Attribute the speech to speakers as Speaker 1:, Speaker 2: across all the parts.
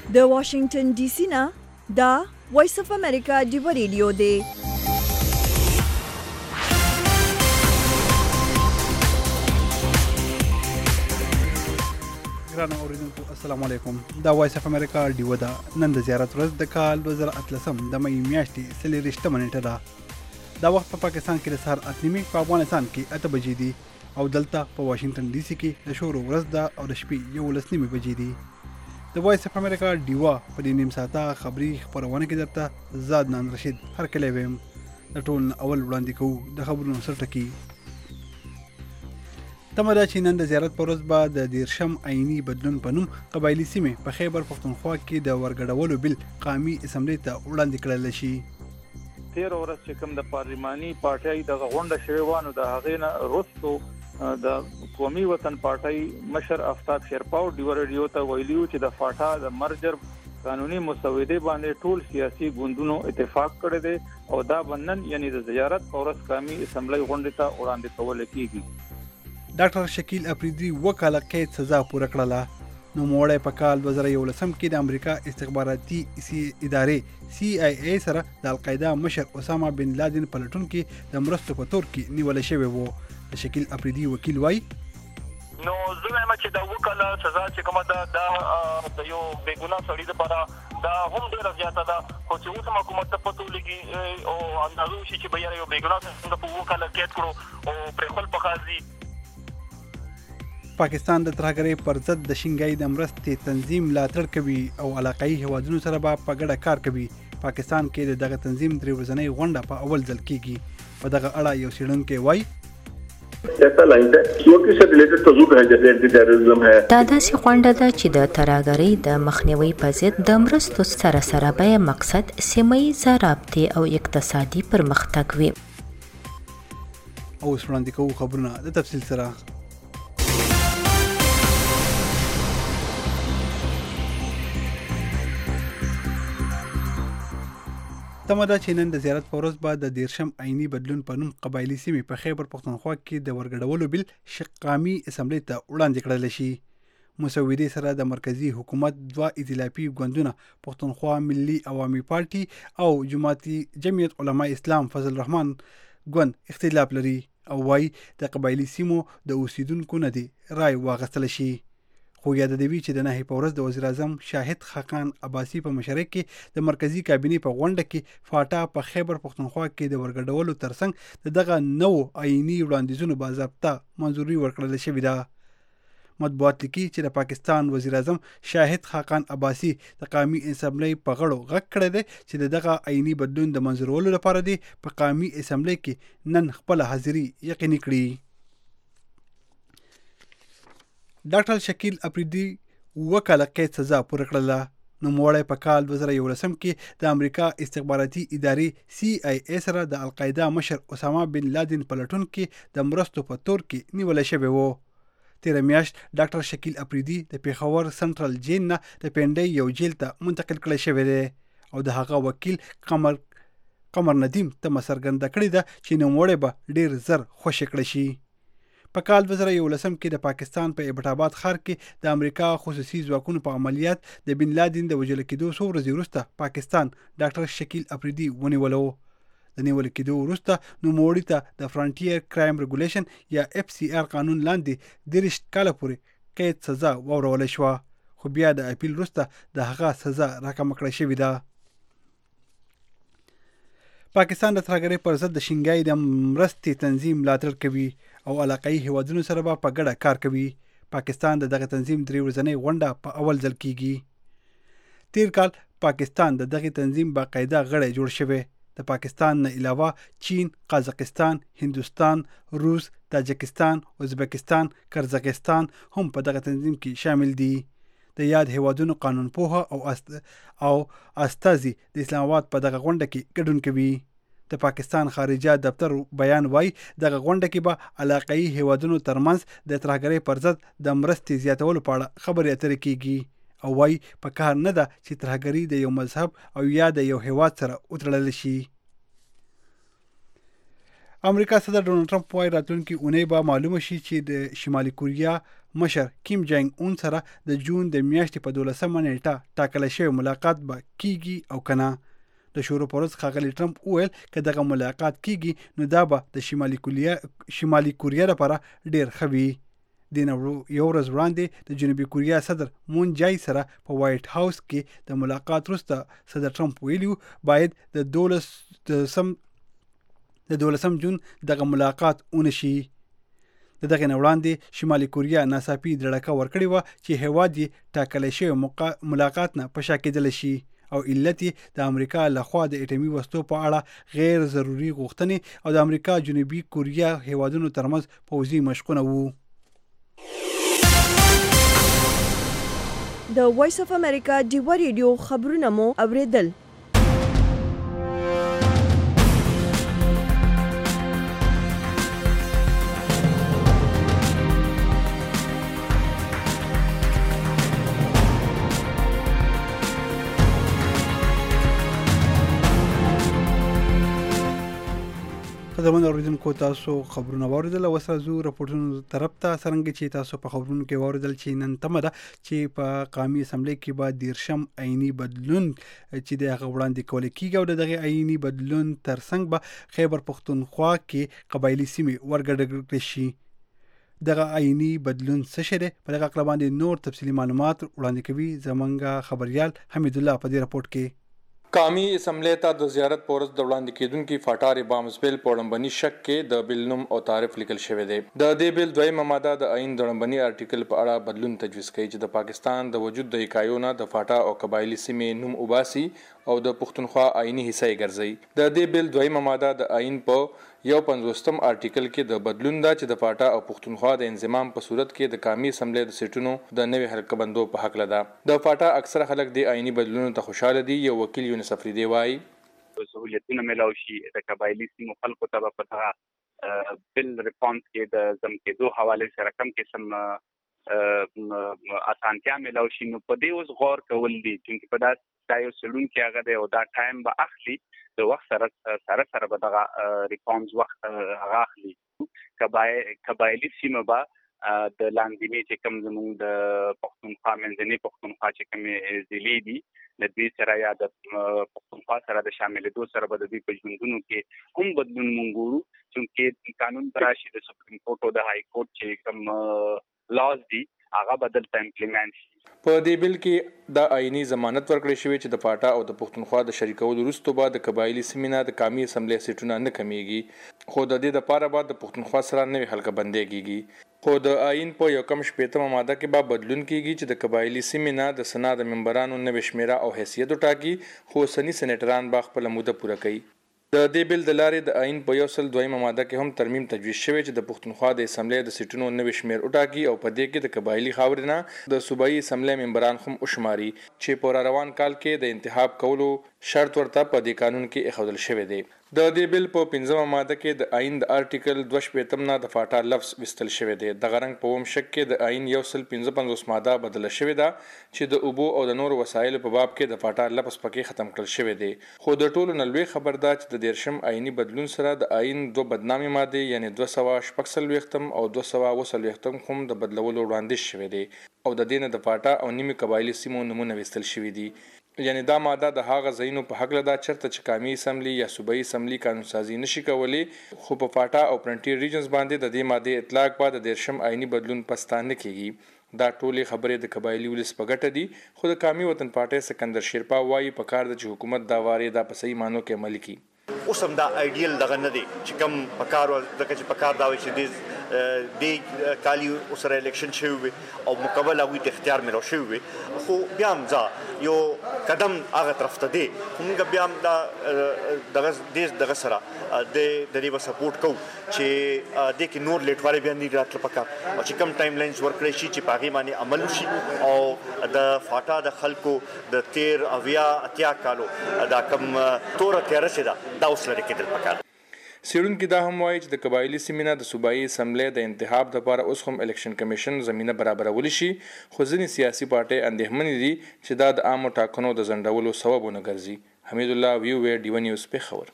Speaker 1: د واشنگټن ډي سي نه دا وایس اف امریکا دی ریډیو دی.
Speaker 2: ګرانو اوریدونکو السلام علیکم. دا وایس اف امریکا ډیو ده. نن د زیارت ورځ د کال 2013 د مې میاشتې 23 نیټه ده. دا وخت په پاکستان کې د سهار 8:30 په افغانستان کې 8 بجې دي او دلته په واشنگټن ډي سي کې د شور ورځ ده او د شپې 11:30 بجې دي. د وایس اف امریکا ډیو په دې نیم ساعته خبري خبرونه کې درته زاد نن رشید هر کله ویم د ټول اول وړاندې کوو د خبرونو سرټکی. تمدا چې نن د زیارت پر ورځ به د دیرشم عیني بدلون په نوم قبایلي سیمې په خیبر پښتونخوا کې د ورګډولو بل قومي اسمبلی ته وړاندې کړل شي.
Speaker 3: 13 ورځ چې کوم د پارلماني پارټۍ د غونډه شوی وانه د هغې نه وروسته د قومي وطن پارټۍ مشر آفتاب شیرپاو ډیو ریډیو ته ویلیو چې د فاټا د مرجر قانوني مسودې باندې ټول سیاسي ګوندونو اتفاق کړی دی او دا بنن یعنی د زیارت پر ورځ قومي اسمبلی غونډه ته وړاندې کول کیږي.
Speaker 2: ډاکټر شکیل افریدي وکاله قید سزا پوره کړله. نو موړی په کال 2011 کې د امریکا استخباراتي ادارې CIA سره د القاعده مشر اسامه بن لادن پلټون کې د مرستو په تور کې نیول شوی وو. د شکیل افریدي وکیل وای
Speaker 4: نو زه وایم چې دا وکاله سزا چې کومه ده د یو بیګناه سړي لپاره دا هم ډېره زیاته ده خو چې اوس حکومت ته پته ولګي او اندازه وشي چې به یو بیګناه څنګه په وکاله قید کړو او پرې خپل په قاضي.
Speaker 2: پاکستان د ترهګرۍ پر ضد د شینګای د مرستې تنظیم ملاتړ کوي او علاقايي هیوادونو سره به په ګډه کار کوي. پاکستان کې دغه تنظیم درې ورځنۍ غونډه په اول ځل کیږي. په دغه اړه یو څېړونکی وایي
Speaker 5: دا داسې غونډه ده چې د ترهګرۍ د مخنیوي په ضد د مرستو سره سره به مقصد سیمه ییزه رابطې او اقتصادي پرمختګ وي.
Speaker 2: اوس وړاندې کوو خبرونه د تفصیل سره. تمدا چې نن د زیارت په ورځ به د دیرشم عیني بدلون په نوم قبایلي سیمې په خیبر پښتونخوا کې د ورګډولو بل قومي اسمبلی ته وړاندې کړل شي. مسودې سره د مرکزی حکومت دوه ائتلافي ګوندونه پښتونخوا ملي عوامي پارټي او جمعیت علما اسلام فضل الرحمن ګوند اختلاف لري او وايي د قبایلي سیمو د اوسیدونکو نه دی رای واغستل شي. خو یاد دی چې د نهي په ورځ د وزیر اعظم شاهد خاقان عباسي په مشرۍ کې د مرکزی کابینې په غونډه کې فاټا په خیبر پښتونخوا کې د ورګډولو ترڅنګ دغه نو عیني وړاندیزونو باضابطه منظوري ورکړل شوې ده. مطبوعات لیکي چې د پاکستان وزیر اعظم شاهد خاقان عباسي د قومي اسمبلی په غړو غږ کړی دی چې دغه عیني بدلون د منظورولو لپاره دی په قومي اسمبلی کې نن خپل حاضري یقیني کړي. ډاکټر شکیل افریدي وکاله قید سزا پوره کړله. نو موړی په کال 2011 کې د امریکا استخباراتي ادارې CIA سره د القاعده مشر اسامه بن لادن پلټون کې د مرستو په تور کې نیول شوی وو. تیره میاشت ډاکټر شکیل افریدي د پیښور سنټرل جیل نه د پنډۍ یو جیل ته منتقل کړی شوی دی او د هغه وکیل قمر ندیم ته څرګنده کړې ده چې نوموړی به ډیر زر خوشي کړی شي. په کال 2011 کې د پاکستان په ایبټ آباد ښار کې د امریکا خصوصي ځواکونو په عملیات د بن لادن د وژل کېدو څو ورځې وروسته پاکستان ډاکټر شکیل افریدي ونیولو. د نیول کېدو وروسته نوموړي ته د فرانټیر کرایم ریګولیشن یا FCR قانون لاندې 30 کاله پورې قید سزا واورول شوه خو بیا د اپیل وروسته د هغه سزا راکمه کړې شوې ده. پاکستان د ترهګرۍ پر ضد د شینګای د مرستې تنظیم ملاتړ کوي او علاقايي هیوادونو سره به په ګډه کار کوي. پاکستان د دغه تنظیم درې ورځنۍ غونډه په اول ځل کیږي. تیر کال پاکستان د دغه تنظیم باقاعده غړی جوړ شوی. د پاکستان نه علاوه چین، قازقستان، هندوستان، روس، تاجکستان، ازبکستان، قرغیزستان هم په دغه تنظیم کې شامل دي. د یاد هیوادونو قانون پوهه او استازي د اسلام آباد په دغه غونډه کې ګډون کوي. د پاکستان خارجه دفتر بیان وای دغه غونډه کې به علاقايي هیوادونو ترمنځ د ترهګرۍ پر ضد د مرستې زیاتولو په اړه خبرې اترې کیږي او وای په کار نه ده چې ترهګري د یو مذهب او یا د یو هیواد سره وتړل شي. امریکا صدر ډونالد ټرمپ وایي راتلونکي اونۍ به معلومه شي چې د شمالي کوریا مشر کیم جانګ اون سره د جون د میاشتې په 12 نیټه ټاکل شوی ملاقات به کیږي او کنه. د شروع پر ورځ ښاغلي ټرمپ وویل که دغه ملاقات کیږي نو دا به د شمالي کوریا لپاره ډیر ښه وي. د یو ورځ وړاندې د جنوبي کوریا صدر مون جای سره په وایټ هاوس کې د ملاقات وروسته صدر ټرمپ ویلي باید د 12 جون دغه ملاقات ونشي. د دغه نه وړاندې شمالي کوریا ناڅاپي دړکه ورکړې وه چې هیواد یې ټاکلی شوی ملاقات نه په شا کېدلی شي او علت یې د امریکا لخوا د اټومي وسلو په اړه غیر ضروري غوښتنې او د امریکا جنوبي کوریا هیوادونو ترمنځ پوځي مشقونه وو.
Speaker 1: د وایس اف امریکا ډیوا ریډیو خبرونه مو اوریدل.
Speaker 2: قدرمن اوریدونکو تاسو خبرونه واوریدل او اوس راځو راپورټونو طرف ته. څرنګه چې تاسو په خبرونو کې واوریدل چې نن تمه ده چې په قومي اسمبلی کې به 13 آئینی بدلون چې د هغه وړاندې کول کېږي او دغه آئینی بدلون ترڅنګ به خیبر پختونخوا کې قبایلی سیمې ورګډ شي. دغه آئینی بدلون څه شی دی؟ په دغه اړه باندې نور تفصیلي معلومات وړاندې کوي زمونږ خبريال حمید الله په دې راپورټ کې.
Speaker 6: قومي اسمبلی ته د زیارت پورز د وړاندې کېدونکو فاټاري بامسپیل پړمبني شک کې د بیل نوم او تعریف لیکل شوی دی. د دې بیل دویمه ماده د آئین د وړاندې آرټیکل په اړه بدلون تجویز کوي چې د پاکستان د وجود د اکایونه د فاټا او قبایلی سیمې نوم وباسي او د پښتونخوا آئینی حصہ یې ګرځي. د دې بیل دویمه ماده د آئین په 51 آرټیکل کې د بدلون دا چې د فاټا او پښتونخوا د انضمام په صورت کې د قومي اسمبلی د سیټونو د نوې حلقه بندو په حق لده. د فاټا اکثره خلک د آئینی بدلونونو ته خوشاله دي. یو وکیل یونس افریدی وایي
Speaker 7: سہولتونه ملاوي شي د قبایلی سیمو خلکو ته په دغه بل ریسپانس کې د زم کېدو حواله سره کم قسم اسانتیا ملاوي شي. نو په دې اوس غور کول دي چې په دا یو سلون کې هغه دی او دا ټایم به اخلي د وخت سره به دغه ریفارمز وخت هغه اخلي. قبایلی سیمه به د لاندې چې کوم زموږ د پښتونخوا منځنۍ پښتونخوا چې کومې ضلعې دي د دې سره یا د پښتونخوا سره د شاملېدو سره به د دې په ژوندونو کې کوم بدلون مونږ ګورو چې قانون راشي د سپریم کورټ او د های کورټ چې کوم لاز دي هغه بدل ته امپلیمنټ شي.
Speaker 6: په دې بیل کې د آئینی ضمانت ورکړی شوی چې د فاټا او د پښتونخوا د شریکولو وروسته به د قبایلی سیمې نه د قومي اسمبلی سیټونه نه کمیږي، خو د دې لپاره به د پښتونخوا سره نوې حلقه بندي کیږي. خو د آئین په یو کم شپږمه ماده کې به بدلون کیږي چې د قبایلی سیمې نه د سنا د ممبرانو نوې شمیره او حیثیت وټاکي، خو سنی سېنیټران به خپل موده پوره کوي. د دې بیل د لارې د آئین په 102 ماده کې هم ترمیم تجویز شوی چې د پښتونخوا د اسمبلی د سیټونو نوې شمیر وټاکي او په دې کې د قبایلی خاورې نه د صوبایي اسمبلی ممبران هم وشماري چې په روان کال کې د انتخاب کولو شرط ورته په دې قانون کې اخودل شوی دی. د دې بیل په 15مه ماده کې د آئین د آرټیکل 2 نه د فاټا لفظ وستل شوی دی. د غرنګ په ووم شک کې د آئین 155 ماده بدل شوی ده چې د اوبو او د نورو وسایلو په باب کې د فاټا لفظ پکې ختم کړل شوی دی. خو د ټولو نلوي خبر ده چې د 13 آئینی بدلون سره د آئین دوه بدنامي ماده یعنی 246 او 240 هم د بدلولو وړاندیز شوی دی او د دې نه د فاټا او نیمه قبایلی سیمو نمونه وستل شوی دی. یعنی دا ماده د هغه ځایونو په حق لده چرته چې قومي اسمبلی یا صوبایي اسمبلی قانون سازي نشي کولی، خو په فاټا او فرنټیر ریجنز باندې د دې ماده اطلاق بعد د 13 آئینی بدلون پستانه کیږي. دا ټولې خبرې د قبایلی ولس په ګټه دي، خو د قومي وطن پارټي سکندر شیرپا وایي په کار د حکومت دا واره دا په صحیح مانو کې عملي کی.
Speaker 8: اوس هم دا ایډیل دغه نه دی چې کوم په کار دغه چې په کار دا وي چې د کالی اوسره الیکشن شوی وي او مقابله وي د اختیار ملو شوی وي، خو بیا هم یو قدم هغه طرف ته دی. موږ بیا هم دغه سره د دې سپورټ کوو چې د کې نور لیټوالي بیا نه راتل پکار او چې کم ټایم لاینز ورکړي شي چې پاغي باندې عمل وشي او د فاټا د خلکو د 13 اویا اتیا کالو دا کم تور تیر شي دا اوس لري کېدل پکار.
Speaker 6: سیړونکو دا هم وایي چې د قبایلی سیمې د صوبایي اسمبلی د انتخاب لپاره اوس هم الیکشن کمیشن زمينه برابرول شي، خو ځینې سیاسي پارټي اندېښمنې دي چې دا د عامو ټاکنو د ځنډولو سببونه ګرځي. حمید الله ویو ډیو نیوز پیښور.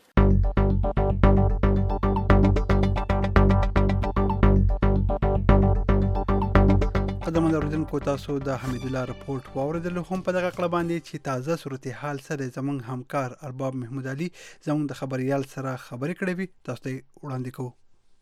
Speaker 2: محترم اوریدونکو تاسو د حمید الله رپورټ واوریدل. هم په دغه کله باندې چې تازه صورتحال سره زمونږ همکار ارباب محمود علي زمونږ د خبريال سره خبرې کړې وي، تاسو ته وړاندې کوو.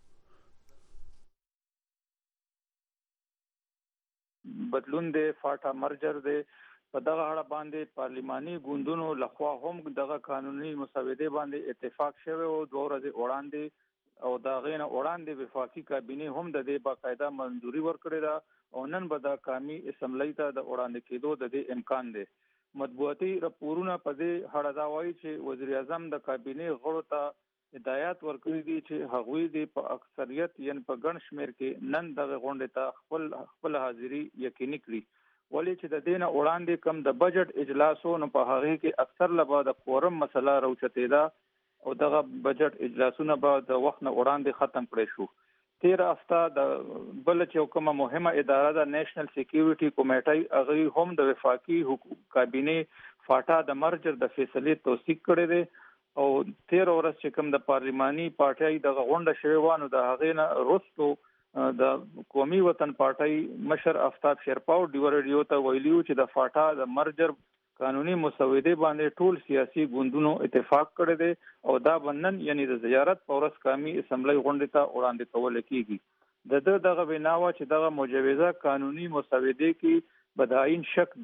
Speaker 3: بدلون دی فاټا مرجر دی. په دغه اړه باندې پارلماني ګوندونو لخوا هم دغه قانوني مسودې باندې اتفاق شوی او 2 ورځې وړاندې او دا غینه وړاندې وفاقي کابینه هم د دې باقاعده منځوري ورکړې ده او نن به د قومي اسمبلی ته د وړاندې کېدو د دې امکان دی. مطبوعاتي راپورونه په دې اړه دا وایي چې وزیر اعظم د کابینه غړو ته هدایت ورکړي دي چې هغوی د په اکثریت یعنی په ګڼ شمیر کې نن دغه غونډې ته خپل حاضری یقیني کړي. ولې چې د دینه وړاندې کم د بجټ اجلاسونو په هغه کې اکثر لبا د کورم مسله راوچتېدا او دغه بجټ اجلاسونه به د وخت نه وړاندې ختم کړي شو. 13 هفته د بل چې کومه مهمه اداره د نېشنل سکیورټي کمیټې هغه هم د وفاقي کابینه فاټا د مرجر د فیصلې توثیق کړي دي او 13 ورځ چې کوم د پارلماني پارټي د غونډه شوی وانه د هغه نه رستو د قومي وطن پارټي مشر آفتاب شیرپاو ډیو ریډیو ته ویلیو چې د فاټا د مرجر قانوني مسودې باندې ټول سیاسي ګوندونو اتفاق کړی دی او دا بنن یعنی د زیارت پورس قومي اسمبلی غونډه ته وړاندې کول کیږي. دغه بناوه چې دغه مجوزه قانوني مسودې کې بداین شک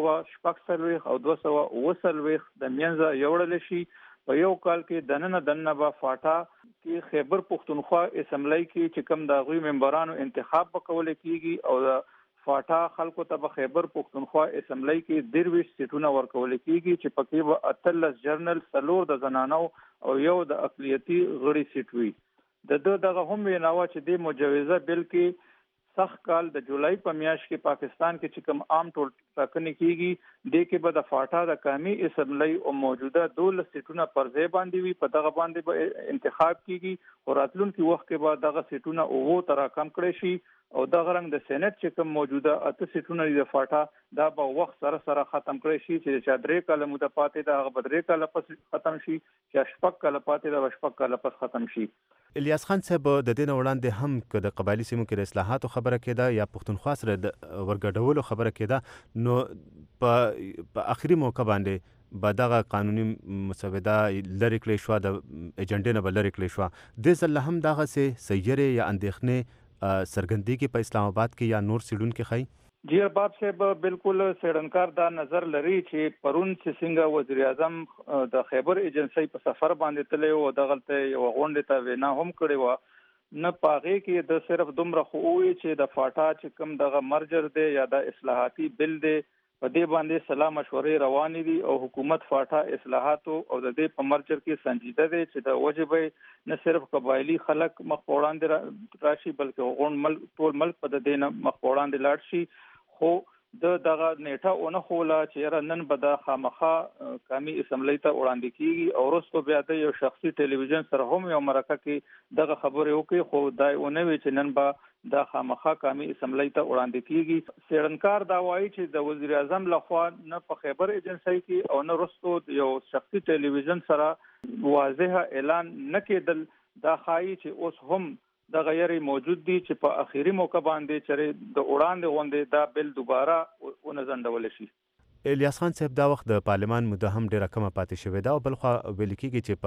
Speaker 3: 246 او 240 د منځه یوړل شي. په یو کال کې دننه با فاټا کې خیبر پختونخوا اسمبلی کې چې کوم د غوی ممبرانو انتخاب وکول کیږي او د فاټا خلکو ته په خیبر پختونخوا اسمبلی کې 23 سیټونه ورکول کیږي چې پکې به 13 جرنل سلور د زنانو او یو د اقلیتي غړي سیټ وي. دغه هم ویناوه چې د مجوزه بل کې سخت کال د جولای په میاشت کې پاکستان کې چې کوم عام ټول ټاکنې کیږي د کې به د فاټا د قومي اسمبلی او موجوده 12 سیټونه پر ځای باندې وي. په دغه باندې به انتخاب کیږي او راتلونکي وخت کې به دغه سیټونه او تر کم کړي شي او دغه رنګ د سېنات چې کوم موجوده 8 سیټونه د فاټا دا به وخت سره ختم کړي شي چې 3 کال مده پاتې دا هغه 3 کال پس ختم شي چې 8 کال پاتې دا 8 کال پس ختم شي.
Speaker 9: الیاس خان صاحب د دین وړاندې هم که د قبایلی سیمو کې د اصلاحاتو خبره کېده یا پښتونخوا سره د ورګډولو خبره کېده نو په آخري موقع باندې به دغه قانوني مسوده لرې کړې شوه د ایجنډې نه به لرې کړې شوه. دې ځل هم دغسې سیرې یا اندېښنې څرګندېږي په اسلام آباد کې یا نور سیډونکو ښایي؟
Speaker 3: جی ارباب صاحب بالکل سیډنکار دا نظر لري چې پرون چې څنګه وزیر اعظم د خیبر ایجنسی په سفر باندې تللی او دغلته یو غونډه ته وینا هم کړې و نه پاغه کې د صرف دومره خو وي چې د فاټا چې کوم دغه مرجر دی یا د اصلاحاتي بل دی په دې باندې سلا مشورې روانې دي او حکومت فاټا اصلاحاتو او د دې په مرجر کې سنجیده دی چې د وجبې نه صرف قبایلی خلک مخ وړاندې راشي بلکې غون ملک ټول ملک په دې نه مخ وړاندې لاړ شي. خو دغه نیټه اون خوله چې نن به د خامخا قومي اسمبلی ته وړاندې کیږي او وروسته بیا د یو شخصي ټلویزیون سره هم یو مرکه کې دغه خبرې وکړي خو دا اونوي چې نن به د خامخا قومي اسمبلی ته وړاندې کیږي. سیډنکار دا وایي چې د وزیر اعظم لخوا نه په خیبر ایجنسی کې او نه وروسته یو شخصي ټلویزیون سره واضح اعلان نه کېدل دا ښایي چې اوس هم د غیري موجود دي چې په اخیری موقع باندې چې د وړاندې غونډې دا بل دوباره ونځندول شي.
Speaker 9: الیاس خان صاحب دا وخت د پارلمان مده هم ډیره کمه پاتې شوې ده او بلخوا ویل کېږي چې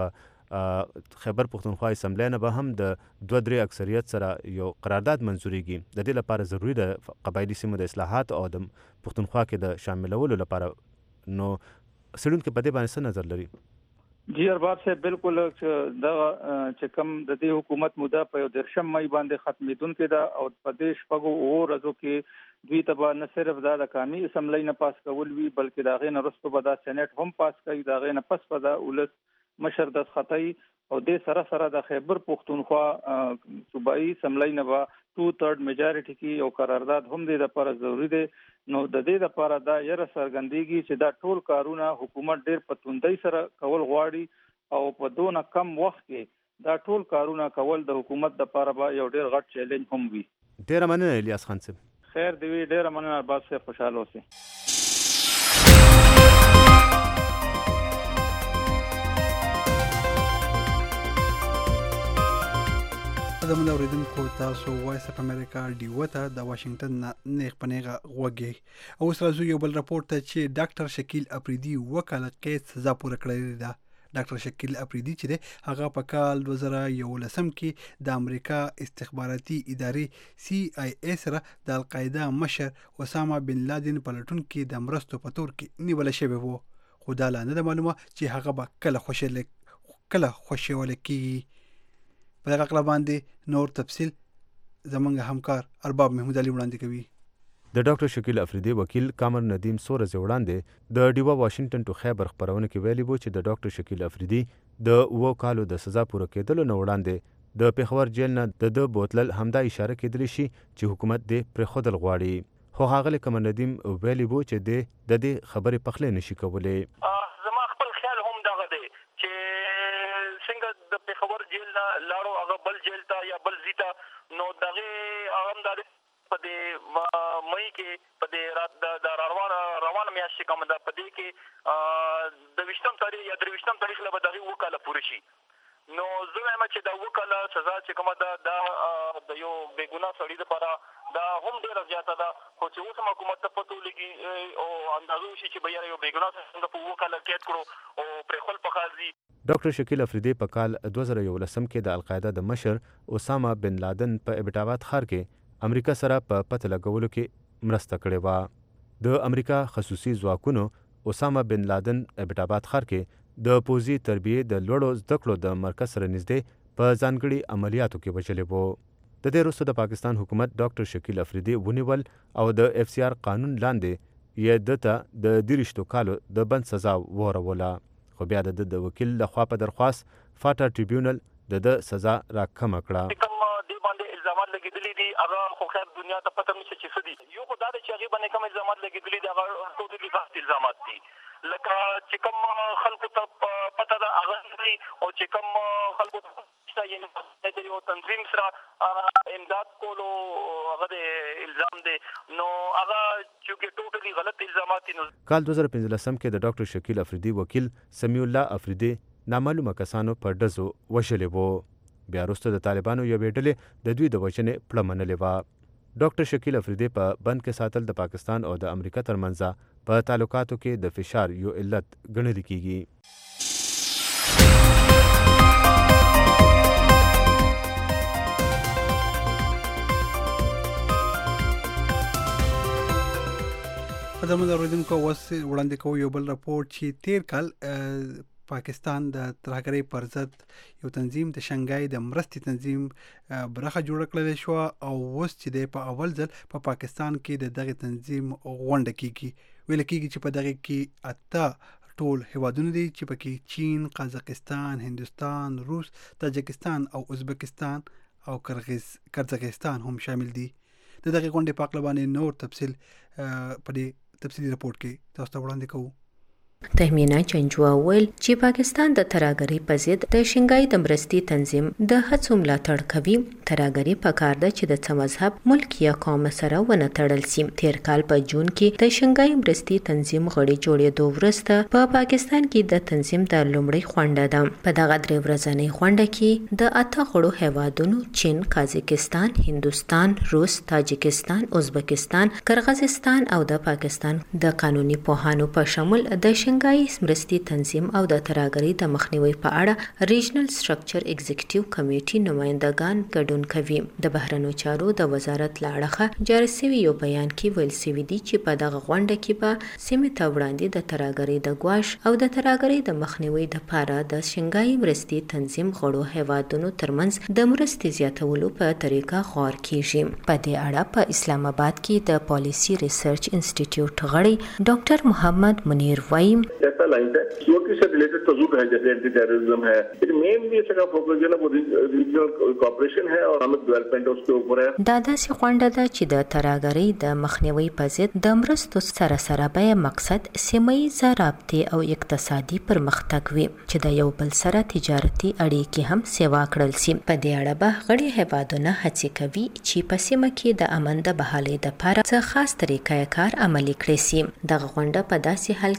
Speaker 9: په خیبر پښتونخوا اسمبلی نه به هم د 2-3 اکثریت سره یو قرارداد منظوریږي. د دې لپاره ضروری ده قبایلی سیمو د اصلاحات او د پښتونخوا کې د شاملولو لپاره. نو سړونکو په دې باندې څه نظر لري؟
Speaker 3: جی ارباب صاحب بالکل چې کوم د دې حکومت موده په 13 مئی باندې ختمېدونکې ده او په دې شپږو ورځو کې دوی ته نه صرف دا د قومي اسمبلی نه پاس کول وی بلکې دا غي نه وروسته به دا سېنات هم پاس کوي دا غي نه پس په دا ولس مشر د خطای او د سره د خیبر پختونخوا صوبایي اسمبلی نه با 2/3 میجارټي کې یو قرارداد هم د لپاره ضروری دی. نو د دې لپاره دا یره سرګندېږي چې دا ټول کارونه حکومت ډېر پتوندۍ سره کول غواړي او په دونه کم وخت کې دا ټول کارونه کول د حکومت لپاره به یو ډېر غټ چیلنج هم وي.
Speaker 9: ډېر مننه الیاس خان صاحب.
Speaker 3: خیر دی ډېر مننه ارباب صاحب خوشاله اوسئ.
Speaker 2: د من اوریدونکو تاسو وایس اف امریکا ډیو ته د واشنگټن نه خپنېغه غوږی او سره یو بل راپورټ ته چې ډاکټر شکیل اپریدي وکاله قید سزا پوره کړې ده. ډاکټر شکیل اپریدي چې هغه په کال 2011 کې د امریکا استخباراتي ادارې CIA سره د القاعده مشر اسامه بن لادن په لټون کې د مرستو په تور کې نیول شوی وو. خو دا لا نه معلومه چې هغه به کله خوشاله کیږي. په دغه اړه باندې نور تفصیل زمونږ همکار ارباب محمود علي وړاندې کوي.
Speaker 9: د ډاکټر شکیل اپریدي وکیل کامر ندیم سورز وړاندې د ډیوا واشنگټن ټو خیبر خبرونه کې ویلي وو چې د ډاکټر شکیل اپریدي د 2 کالو د سزا پوره کېدلو نه وړاندې د پېښور جیل نه د بوتلل همدا اشاره کېدلی شي چې حکومت دې پرېښودل غواړي. خو هغه کامر ندیم ویلي وو چې د دې خبرې پخلی نشي کولی.
Speaker 4: زما خپل خیال هم دغه دی چې څنګه د پېښور جیل نه لاړو هغه بل جیل ته یا بل ځای ته، نو دغه هغه د په دې مې کې په دې رات د روانه میاشتې کوم ده په دې کې د 20 تاریخ یا 23 تاریخ له دغه وکاله پوره شي. نو زه وایم چې دا وکاله سزا چې کومه ده د یو بېګناه سړي لپاره دا هم ډېره زیاته ده، خو چې اوس حکومت ته پته ولګي او اندازه وشي چې به یو بېګناه څنګه په وکاله قید کړو او پرېښول پکار دي.
Speaker 9: ډاکټر شکیل اپریدي په کال 2011 کې د القاعده د مشر اسامه بن لادن په ابټاباد ښار کې امریکا سره په پته لګولو کې مرسته کړې وه. د امریکا خصوصي ځواکونو اسامه بن لادن ابټاباد ښار کې د پوځي تربیې د لوړو زده کړو د مرکز سره نږدې په ځانګړي عملیاتو کې وژلی وو. د دې وروسته د پاکستان حکومت ډاکټر شکیل اپریدي ونیول او د FCR قانون لاندې یې دته د 30 کالو د بند سزا وروله. خو بیا د وکیل لخوا په درخواست فاټا ټریبیونل د سزا راکمه کړه.
Speaker 4: الزامات لګیدلي دي هغه خو خیر دنیا ته پته نشي چې څه دي. یو خو دا چې هغه باندې کوم الزامات لګیدلي دي هغه ټوټلي غلط الزامات دي، لکه چې کوم خلکو ته پته ده هغه دي او چې کوم خلکو ته یعنی د یو تنظیم سره امداد کولو هغه الزام دی، نو هغه چې ټوټلي غلط الزامات دي.
Speaker 9: کال 2015 کې د ډاکټر شکیل اپریدي وکیل سمیع الله اپریدي نامعلومه کسانو په ډزو وژلی وو. بیا وروسته د طالبانو یوې ډلې د دوی د وژنې پړه منلې وه. ډاکټر شکیل اپریدي په بند کې ساتل د پاکستان او د امریکا ترمنځ په تعلقاتو کې د فشار یو علت ګڼل کیږي.
Speaker 2: د من اوریدونکو وړاندې کوو یو بل راپورټ چې تیر کال پاکستان د ترهګرۍ پر ضد یو تنظیم د شنګای د مرستې تنظیم برخه جوړ کړل شو او اوس چې په اول ځل په پاکستان کې د دغه تنظیم غونډه کیږي. ویل کیږي چې په دغه کې اته ټول هیوادونه دي چې پکې چین، قزاقستان، هندوستان، روس، تاجکستان او ازبکستان او قرغیزستان هم شامل دي. د دغه غونډې په اړه باندې نور تفصیل په دې تفصیلي راپورټ کې تاسو ته وړاندې کوو.
Speaker 5: تهمینا چنجوا ویل چې پاکستان د ترهګرۍ په ضد د شنګای د مرستې تنظیم د هڅو ملاتړ کوي. ترهګرۍ په کار ده چې د څه مذهب، ملک یا قوم سره ونه تړل شي. تیر کال په جون کې د شنګای مرستې تنظیم غړي جوړېدو وروسته په پاکستان کې د تنظیم د لومړۍ غونډه ده. په دغه 3 ورځنۍ غونډه کې د 8 غړو هیوادونو چین، قزاقستان، هندوستان، روس، تاجکستان، ازبکستان، قرغیزستان او د پاکستان د قانوني پوهانو په شمول د شنګای مرستې تنظیم او د ترهګرۍ د مخنیوي په اړه ریجنل سټرکچر ایگزیکټیو کمیټې نمائندگان ګډون کوي. د بهرنیو چارو د وزارت له اړخه جاری شوی یو بیان کې ویل شوی دی چې په دغه غونډه کې به سیمې ته وړاندې د ترهګرۍ د ګواښ او د ترهګرۍ د مخنیوي لپاره د شنګای مرستې تنظیم غړو هیوادونو ترمنځ د مرستې زیاتولو په طریقه غور کیږي. په دې اړه په اسلام آباد کې د پالیسی ریسرچ انسټیټیوټ غړي ډاکټر محمد منیر وايي
Speaker 10: ऐसा लाइन है जो से रिलेटेड तजुर्बा है जैसे एंटी टेररिज्म है, लेकिन मेनली इसका फोकस जो है वो रीजनल कोऑपरेशन है और इस्लामिक डेवलपमेंट उसके ऊपर है.
Speaker 5: دا داسې غونډه ده چې د ترهګرۍ د مخنیوي په ضد د مرستو سره به مقصد سیمه ییزه رابطې او اقتصادي پرمختګ وي چې د یو بل سره تجارتي اړیکې هم سیوا کړل شي. په دې اړه به غړي هیوادونه هڅې کوي چې په سیمه کې د امن د بحالۍ لپاره څه خاص طریقه کار عملي کړي شي. دغه غونډه په داسې حال کې په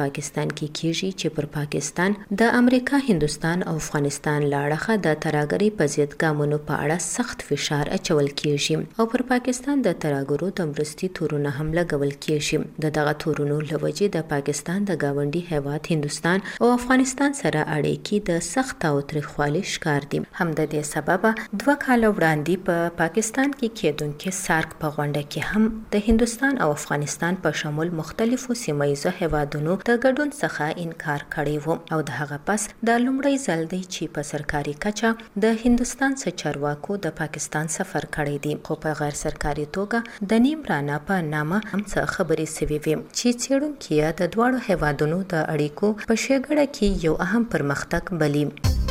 Speaker 5: پاکستان کې کیږي چې پر پاکستان د امریکا، هندستان او افغانستان لاړخه د ترهګرۍ په ضد ګامونو په اړه سخت فشار اچول کیږي او پر پاکستان د ترهګرو د مرستي تورونه هم لګول کیږي. دغه تورونو لوجې د پاکستان د گاونډي هیواد هندستان او افغانستان سره اړیکې د سخت او تریخوالي ښکار دي. هم د دې سببه 2 کال وړاندې په پاکستان کې کېدونکې سارک په غونډه کې هم د هندستان او افغانستان په شمول مختلفو سیمایزو هیوادونو د ګډون څخه انکار کړی و او د هغه پس د لومړی ځل دی چې په سرکاري کچه د هندستان څخه چارواکو د پاکستان سفر کړی دی، خو په غیر سرکاري توګه د نیم رانا په نامه هم څه خبرې سوي وي چې څېړونکي د دواړو هیوادونو د اړیکو په ښېګړه کې یو اهم پرمختګ بلي.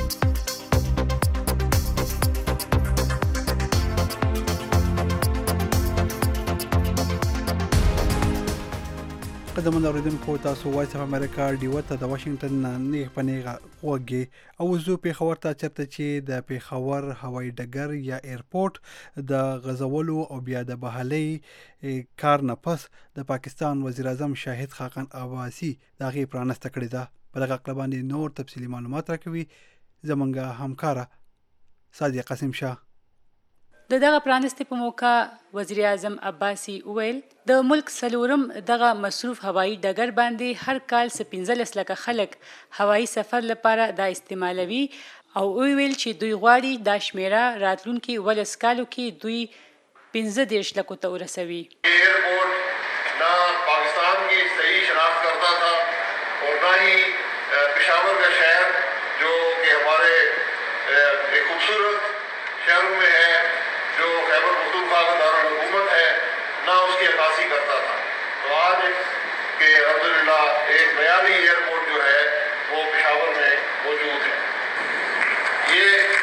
Speaker 2: قدمونه اوریدونکو، تاسو وایس اف امریکا ډیو ته د واشنگټن نه نیغ په نیغه وګي او زو پیښور ته چرته چې د پیښور هوایي ډګر یا ایرپورټ د غزولو او بیا د بحالي کار نه پس د پاکستان وزیر اعظم شاهد خاقان عباسي د هغې پرانسته کړې ده. په دغه عقل باندې نور تفصیلي معلومات راکوي زمونږ همکاره سادیه قاسم شاه.
Speaker 11: دغه پرانستې په موقع وزیر اعظم عباسي وویل د ملک څلورم دغه مصروف هوایي ډګر باندې هر کال 15 لکه خلک هوایي سفر لپاره د استعمالوي او ویل چې دوی غواړي د شمیره راتلونکي 12 کالو کې دوی 15 لکو ته ورسوي.
Speaker 12: ایئرپورٹ نہ پاکستان کی صحیح شناخت کرتا تھا اور نہ ہی پشاور کا شہر جو کہ ہمارے ایک خوبصورت شہروں میں ہے جو خیبر پختونخوا کا دارالحکومت ہے نہ اس کی عکاسی کرتا تھا. تو آج کہ الحمدللہ ایک بیانی ایئرپورٹ جو ہے وہ پشاور میں موجود ہے. یہ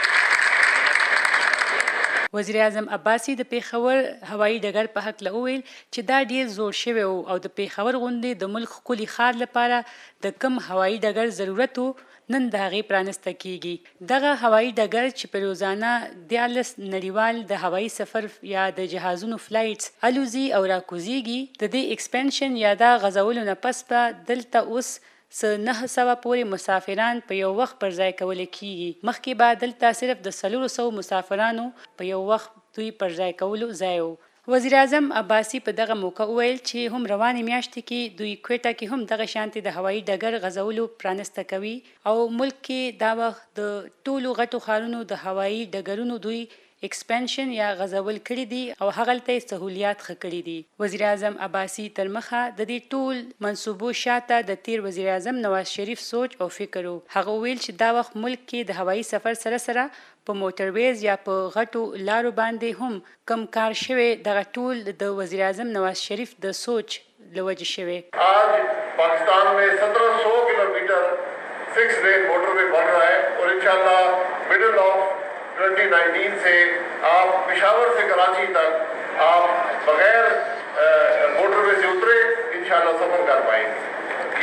Speaker 11: وزیر اعظم عباسي د پیښور هوایي ډګر په حق وویل چې دا ډیر زوړ شوی او د پیښور غونډې د ملک ښکلي ښار لپاره د کم هوایي ډګر ضرورت نن د هغې پرانسته کیږي. دغه هوایي ډګر چې په روزانه 14 نړیوال د هوایي سفر یا د جهازونو فلایټس الوزي او راکوزیږي، د دې ایکسپنشن یا د غزولو نه پس په دلته اوس 900 پورې مسافران په یو وخت پر ځای کول کیږي. مخکې به دلته صرف د 400 مسافرانو په یو وخت دوی پر ځای کولو ځای و. وزیر اعظم عباسي په دغه موقع وویل چې هم روانې میاشتې کې دوی کوټه کې هم دغه شانتي د هوایي ډګر غزولو پرانسته کوي او ملک کې دا وخت د ټولو غټو ښارونو د هوایي ډګرونو دوی ایکسپنشن یا غزول کړي دي او هغه ته سہولیات ښه کړي دي. وزیر اعظم عباسي تر مخه د دې ټول منصوبو شاته د تیر وزیر اعظم نواز شریف سوچ او فکر وو. هغه ویل چې دا وخت ملک کې د هوایي سفر سره سره په موټرویز یا په غټو لارو باندې هم کم کار شوی، دغه ټول د وزیر اعظم نواز شریف د سوچ لوجه شوی.
Speaker 12: آج پاکستان میں 1700 کلومیٹر 6 لین موٹر وے بن رہا ہے اور انشاءاللہ مڈل آف 2019 سے آپ پشاور سے کراچی تک آپ بغیر موٹر وے سے اترے انشاءاللہ سفر کر پائیں گے.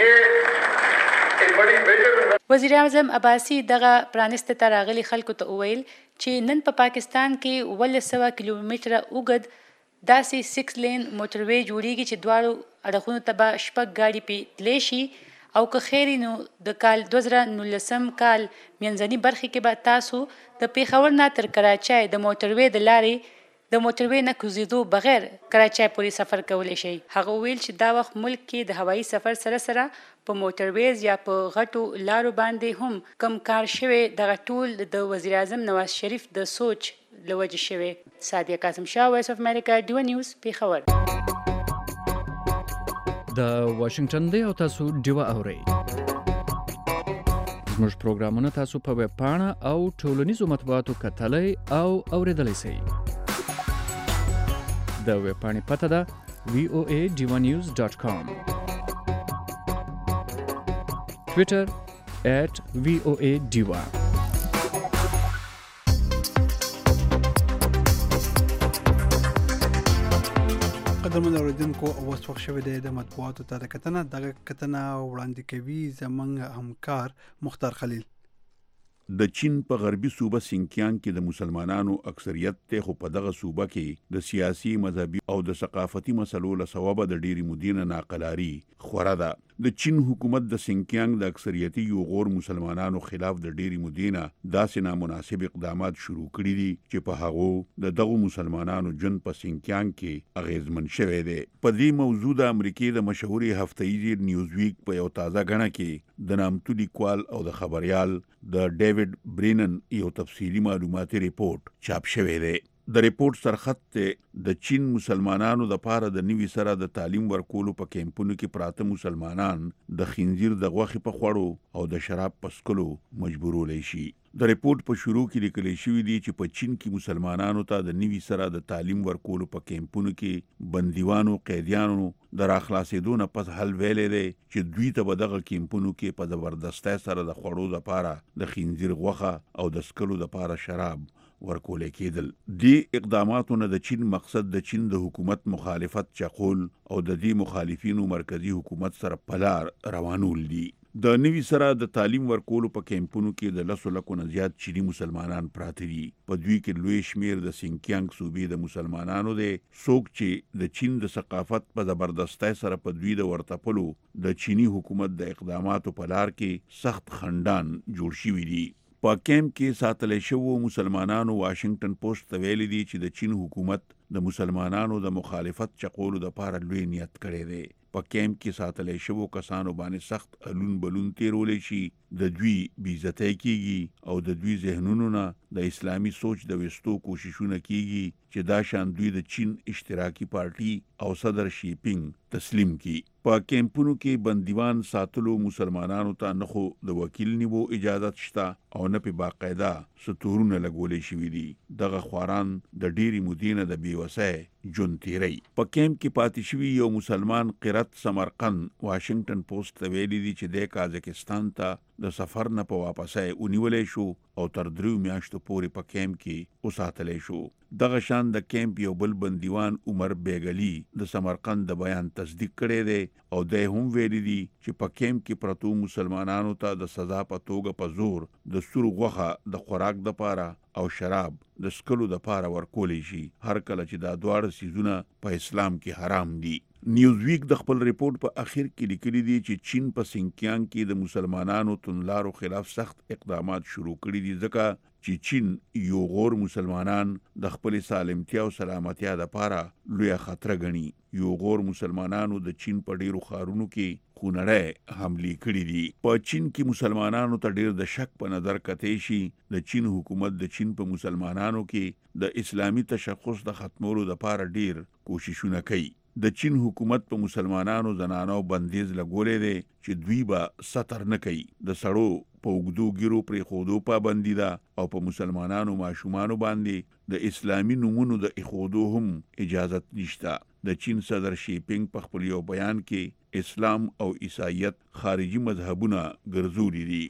Speaker 12: یہ ایک بڑی میجر.
Speaker 11: وزیر اعظم عباسي دغه پرانسته ته راغلي خلکو ته وویل چې نن په پاکستان کې 100 کیلومتره اوږد داسې 6 لین موټروي جوړیږي چې دواړو اړخونو ته به شپږ ګاډي پې تللی شي او که خیر نو د کال 2019 کال منځنۍ برخې کې به تاسو د پیښور نه تر کراچۍ د موټروي د لارې د موټروي نه کوزیدو بغیر کراچۍ پورې سفر کولی شي. هغه ویل چې دا وخت ملک کې د هوایي سفر سره سره په موټرویز یا په غټو لارو باندې هم کم کار شوی، دغه ټول د وزیر اعظم نواز شریف د سوچ لوجه شوی. سادیه قاسم شاه، وایس اف امریکا، ډیو نیوز، پیښور.
Speaker 13: د واشنگټن دی او تاسو ډیو اورئ. زموږ پروګرامونه تاسو په ویب پاڼه او ټولنیزو مطبوعاتو کتلای او اوریدلای شئ. د ویب پاڼې پته ده voa.divanews.com، ټویټر @voa_diva.
Speaker 2: قدرمن اوریدونکو، اوس وخت شوی دی د مطبوعاتو ته د کتنه. دغه کتنه وړاندې کوي زموږ همکار مختار خلیل.
Speaker 14: د چین په غربي صوبه سینکیان کې د مسلمانانو اکثریت ته خو په دغه صوبه کې د سیاسي، مذهبي او د ثقافتي مسلو له سببه د ډېری مدینه ناقلاري خوره ده. د چین حکومت د سینکیانګ د اکثریتي یوغور مسلمانانو خلاف د ډېری مودینه داسې نامناسب اقدامات شروع کړي دي چې په هغو د دغو مسلمانانو ژوند په سینکیانګ کې اغیزمن شوی دی. په دې موضوع د امریکای د مشهوري هفتهیزې نیوزویک په یو تازه غڼه کې د نامتو لیکوال او د خبريال د ډیوډ برینن یو تفصیلی معلوماتي ریپورت چاپ شوی دی. د ریپورت سرخط ته د چین مسلمانانو د پاره د نوي سره د تعلیم ورکولو په کیمپونو کې پراته مسلمانان د خنزیر د غوښې په خوړو او د شراب په څښلو مجبورولای شي. د ریپورت په شروع کې لیکل شوی دی چې په چین کې مسلمانانو ته د نوي سره د تعلیم ورکولو په کیمپونو کې بندیوانو قیدیانو د راخلاصېدو نه پس حل ویلې دی چې دوی ته به دغه کیمپونو کې په زبردستۍ سره د خوړو لپاره د خنزیر غوښه او د څښلو لپاره شراب ورکول کېدل. دې اقداماتو نه د چین مقصد د چین د حکومت مخالفت چقول او د دې مخالفینو مرکزی حکومت سره پلار روانول دي. د نوي سره د تعلیم ورکولو په کیمپونو کې د 10 لکو نه زیات چینی مسلمانان پراته دي. په دوی کې لوی شمیر د سینکیانګ صوبې د مسلمانانو دي. څوک چې د چین د ثقافت په زبردستۍ سره په دوی د ورتپلو د چینی حکومت د اقداماتو په لار کې سخت خندان جوړ شوي دي. په کیمپ کې ساتل شوو مسلمانانو واشنگټن پوسټ ته ویلي دي چې د چین حکومت د مسلمانانو د مخالفت چقولو د لپاره لوی نیت کړی دی. په کیمپ کې ساتل شوو کسانو باندې سخت الون بلون تیرول شي، د دوی بیزتۍ کیږي او د دوی ذهنونو نه د اسلامي سوچ د وستو کوششونه کیږي چې دا شان دوی د چین اشتراکي پارټي او صدر شي پینګ تسلیم کی. په کیمپونو کې بندیوان ساتلو مسلمانانو ته نه خو د وکیل نیو اجازه شته او نه په باقاعده ستورونه لګولې شوې دي. دغه خواران د ډيري مدینه د بیوسه جون تیری. په کیمپ کې پاتې شوی یو مسلمان قرت سمرقند واشنگټن پوسټ ته ویلي دي چې د قازقستان ته د سفر نه په واپسای اونیولې شو او تر 3 میاشتو پورې په کیمپ کې اوساتلې شو. دغه شان د کیمپ یو بل بندیوان عمر بیگلی د سمرقند د بیان تصدیق کړی دی او د هم ویلي دي چې په کیمپ کې پرتو مسلمانانو ته د سزا په توګه په زور د سور غوښه د خوراک د پاره او شراب د سکلو د پاره ورکولې شي، هر کله چې دا دواړه سيزونه په اسلام کې حرام دي. نیوزویک د خپل ریپورت په اخر کې لیکلي دي چې چین په سینکیانګ کې د مسلمانانو توندلارو خلاف سخت اقدامات شروع کړي دي ځکه چې چین یو غور مسلمانان د خپل سالمتیا او سلامتیا لپاره لوی خطر ګڼي. یو غور مسلمانانو د چین په ډیرو ښارونو کې خونړی حملې کړې دي. په چین کې مسلمانانو ته ډیر د شک په نظر کتې شي د چین حکومت د چین په مسلمانانو کې د اسلامي تشخص د ختمولو لپاره ډیر کوششونه کوي. د چین حکومت په مسلمانانو زنانو بندیز لګولې دي چې دوی به ستر نه کوي. د سړو په وګدو ګیرو پر خودو پابندي ده او په مسلمانانو ماشومانو باندې د اسلامي نومونو د اخودو هم اجازه نشته. د چین صدر شي پینګ په خپل یو بیان کې اسلام او عیسایت خارجي مذهبونه ګرځولي دي.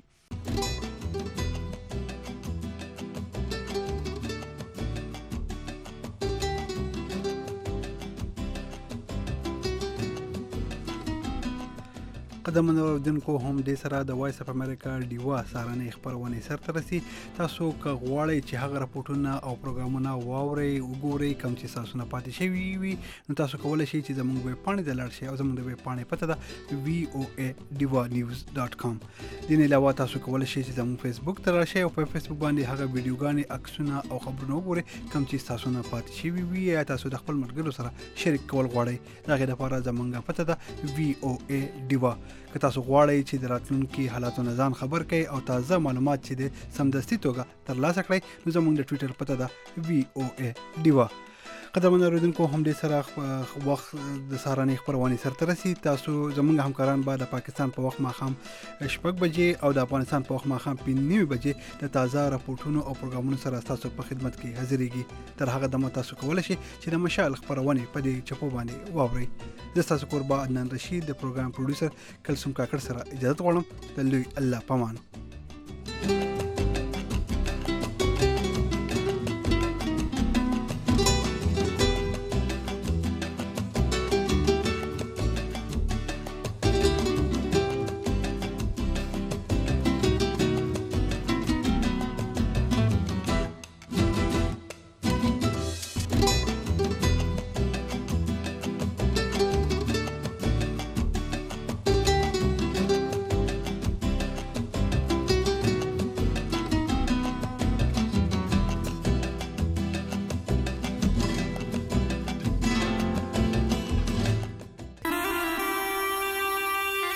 Speaker 2: قدمونه اوریدونکو هم د سره د وایس اف امریکا ډیوا سارنې خبرونه سره رسي. تاسو که غواړئ چې هغه راپورټونه او پروګرامونه واورئ وګورئ کوم چې تاسو نه پاتې شوي وي نو تاسو کولی شئ چې زموږ ویب پاڼې ته لاړ شئ او زموږ د ویب پاڼې پته ده voadivanews.com. دې نه علاوه تاسو کولی شئ چې زموږ فیسبوک ته لاړ شئ او په فیسبوک باندې هغه ویډیوګانې عکسونه او خبرونه وګورئ کوم چې تاسو نه پاتې شوي وي یا تاسو د خپل ملګرو سره شریک کول غواړئ. د هغې لپاره زموږ پته ده voadiva. که تاسو غواړئ چې د راتلونکي حالاتو نه ځان خبر کړئ او تازه معلومات چې د سمدستي توګه ترلاسه کړئ نو زموږ د ټویټر پته ده voadiva. قدرمن اوریدونکو هم د سره وخت د سهارنۍ خبرونه سره رسي. تاسو زموږ همکاران به د پاکستان په وخت ماښام 6 بجې او د افغانستان په وخت ماښام 5 بجې د تازه راپورټونو او پروګرامونو سره تاسو په خدمت کې حاضرېږي. تر هغه دمه تاسو کولی شئ چې د مشال خبرونه په دې چپو باندې واورئ. زه تاسو قربا عدنان رشید د پروګرام پروډوسر کلثوم کاکړ سره اجازه غواړم. د لوی الله پامان.